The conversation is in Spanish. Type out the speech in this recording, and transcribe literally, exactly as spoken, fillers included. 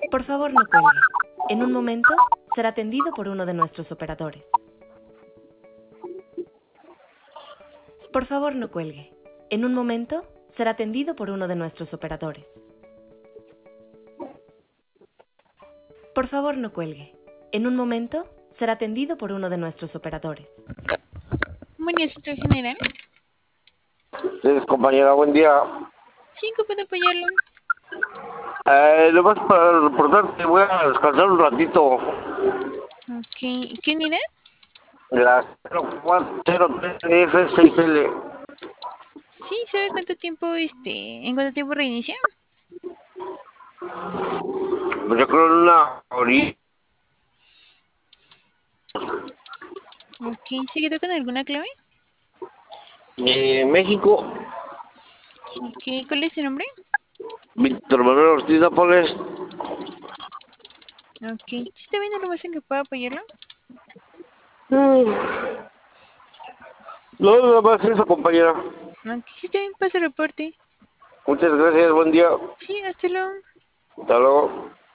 Por favor, no cuelgue. En un momento será atendido por uno de nuestros operadores. Por favor, no cuelgue. En un momento será atendido por uno de nuestros operadores. Por favor, no cuelgue. En un momento será atendido por uno de nuestros operadores. Buen Centro General. Sí, compañera, buen día. Sí, ¿cómo puedo apoyarlo? Eh, lo más para reportarte, voy a descansar un ratito. Ok, ¿quién era? La cero cuatro cero tres F seis L. Sí, ¿sabe cuánto tiempo, este, en cuánto tiempo reinicia? Pues yo creo en una orilla. Ok, ¿se quedó con alguna clave? De México, Ok, ¿cuál es su nombre? Víctor Manuel Ortiz Nápoles. Ok, ¿sí está viendo lo más en que pueda apoyarlo? Mm. No, nada más eso, compañera. Ok, sí está bien, pasa el reporte. Muchas gracias, buen día. Sí, hasta luego. Hasta luego.